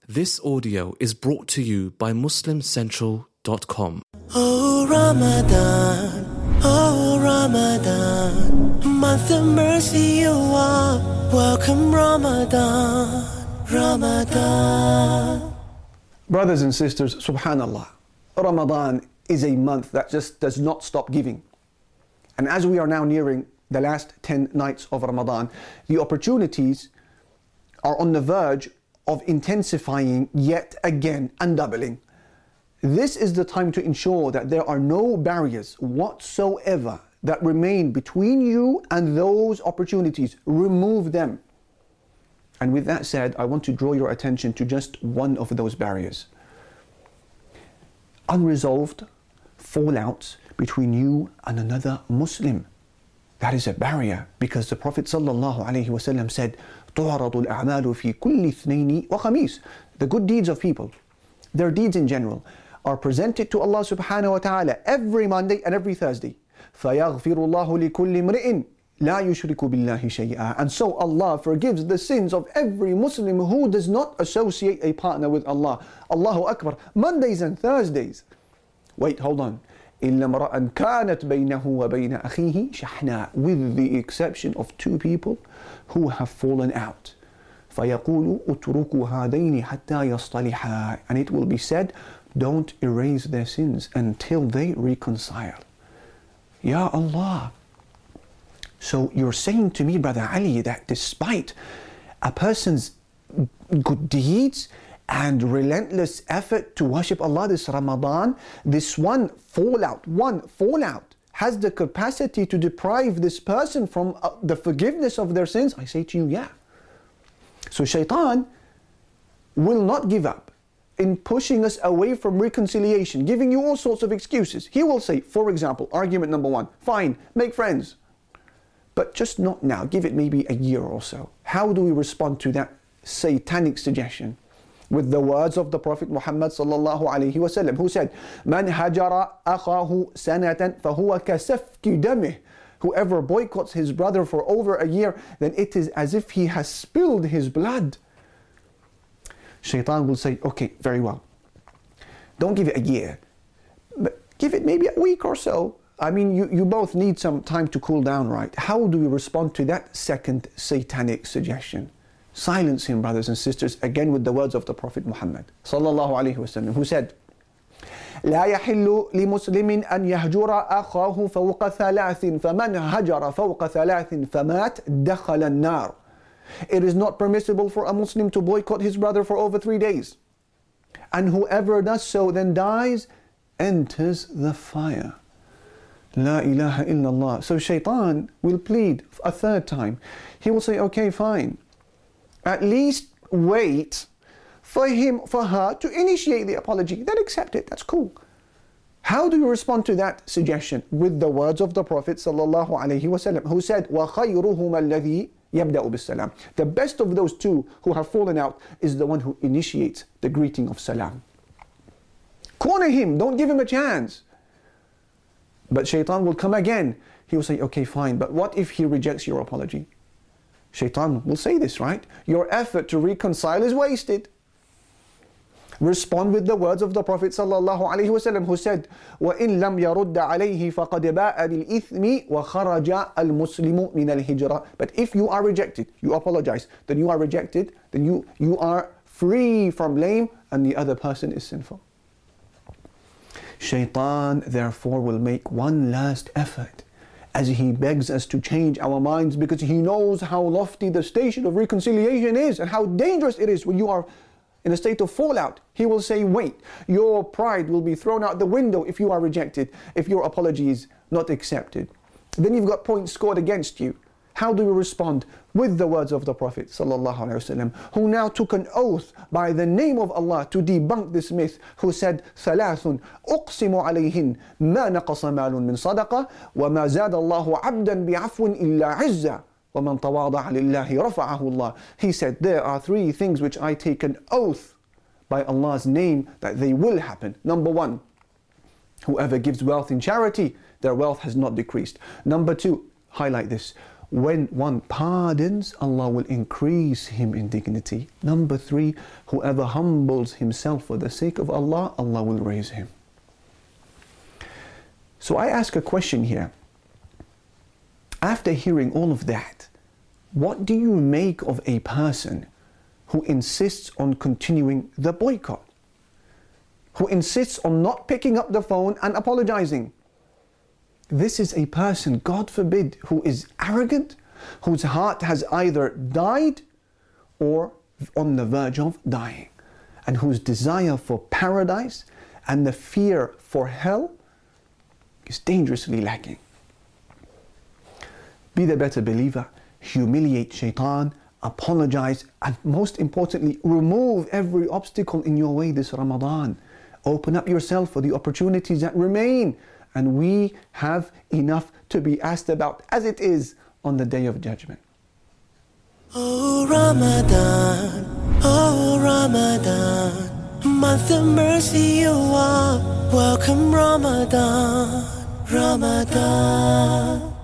This audio is brought to you by MuslimCentral.com. Oh Ramadan, month of mercy you are. Welcome Ramadan. Brothers and sisters, subhanallah, Ramadan is a month that just does not stop giving. And as we are now nearing the last 10 nights of Ramadan, the opportunities are on the verge of intensifying yet again and doubling. This is the time to ensure that there are no barriers whatsoever that remain between you and those opportunities. Remove them. And with that said, I want to draw your attention to just one of those barriers. Unresolved fallouts between you and another Muslim. That is a barrier, because the Prophet ﷺ said, تُعْرَضُ الْأَعْمَالُ فِي كُلِّ اثْنَيْنِ وَخَمِيسٍ. The good deeds of people, their deeds in general, are presented to Allah subhanahu wa ta'ala every Monday and every Thursday. فَيَغْفِرُ اللَّهُ لِكُلِّ امْرِئٍ لَا يُشْرِكُ بِاللَّهِ شَيْئًا. And so Allah forgives the sins of every Muslim who does not associate a partner with Allah. Allahu Akbar. Mondays and Thursdays. Wait, hold on. إِلَّا امْرَأً كَانَتْ بَيْنَهُ وَبَيْنَ أَخِيهِ شَحْنَاء. With the exception of two people who have fallen out. فَيَقُولُ أُتْرُكُوا هَذَيْنِ حَتَّى يَصْطَلِحَا. And it will be said, don't erase their sins until they reconcile. Ya Allah. So you're saying to me, Brother Ali, that despite a person's good deeds and relentless effort to worship Allah this Ramadan, this one fallout has the capacity to deprive this person from the forgiveness of their sins? I say to you, yeah. So shaitan will not give up in pushing us away from reconciliation, giving you all sorts of excuses. He will say, for example, argument number one, fine, make friends, but just not now, give it maybe a year or so. How do we respond to that satanic suggestion? With the words of the Prophet Muhammad sallallahu alaihi wasallam, who said, "Man hajara akhahu sanatan fahuwa kasafki damih." Whoever boycotts his brother for over a year, then it is as if he has spilled his blood. Shaitan will say, okay, very well. Don't give it a year, but give it maybe a week or so. I mean, you both need some time to cool down, right? How do we respond to that second satanic suggestion? Silence him, brothers and sisters, again with the words of the Prophet Muhammad sallallahu alaihi wasallam, who said, لا يحل لمسلم أن يهجر أخاه فوق ثلاث فمن هجر فوق ثلاث فمات دخل النار. It is not permissible for a Muslim to boycott his brother for over 3 days. And whoever does so then dies, enters the fire. La ilaha illallah. So shaitan will plead a third time. He will say, okay, fine. At least wait for her to initiate the apology. Then accept it. That's cool. How do you respond to that suggestion? With the words of the Prophet sallallahu alaihi wasallam, who said, وَخَيْرُهُمَا الَّذِي يَبْدَأُ بِالسَّلَامِ. The best of those two who have fallen out is the one who initiates the greeting of salam. Corner him. Don't give him a chance. But shaitan will come again. He will say, okay, fine, but what if he rejects your apology? Shaitan will say this, right? Your effort to reconcile is wasted. Respond with the words of the Prophet ﷺ, who said, وَإِن لَمْ يَرُدَّ عَلَيْهِ فَقَدْ بَاءَ بِالْإِثْمِ وَخَرَجَ الْمُسْلِمُ مِنَ الْهِجْرَةِ. But if you are rejected, you apologize, then you are rejected, then you are free from blame, and the other person is sinful. Shaitan therefore will make one last effort as he begs us to change our minds, because he knows how lofty the station of reconciliation is and how dangerous it is when you are in a state of fallout. He will say, wait, your pride will be thrown out the window if you are rejected, if your apology is not accepted. Then you've got points scored against you. How do we respond? With the words of the Prophet ﷺ, who now took an oath by the name of Allah to debunk this myth, who said, ثلاث أقسم عليهن ما نقص مال من صدقة وما زاد الله عبدا بعفو إلا عزة ومن تواضع لله رفعه الله. He said, there are three things which I take an oath by Allah's name that they will happen. Number one, whoever gives wealth in charity, their wealth has not decreased. Number two, highlight this, when one pardons, Allah will increase him in dignity. Number 3, whoever humbles himself for the sake of Allah, Allah will raise him. So I ask a question here. After hearing all of that, what do you make of a person who insists on continuing the boycott? Who insists on not picking up the phone and apologizing? This is a person, God forbid, who is arrogant, whose heart has either died or on the verge of dying, and whose desire for paradise and the fear for hell is dangerously lacking. Be the better believer, humiliate shaitan, apologize, and most importantly, remove every obstacle in your way this Ramadan. Open up yourself for the opportunities that remain, and we have enough to be asked about as it is on the Day of Judgment. Oh Ramadan, month of mercy you are. Welcome Ramadan, Ramadan.